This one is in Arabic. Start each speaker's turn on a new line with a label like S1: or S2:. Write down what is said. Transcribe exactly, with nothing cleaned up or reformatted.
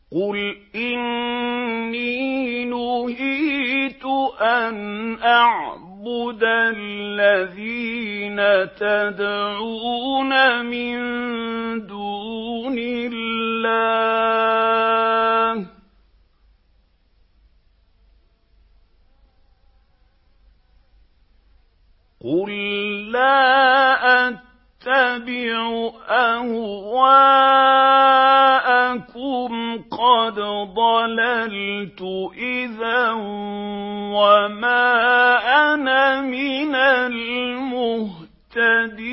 S1: قُلْ إِنِّي نُهِيتُ أَنْ أَعْبُدَ الَّذِينَ تَدْعُونَ مِن دُونِ اللَّهِ قُل لَّا أَتَّبِعُ أَهْوَاءَكُمْ قَدْ ضَلَلْتُ إِذًا وَمَا أَنَا مِنَ الْمُهْتَدِينَ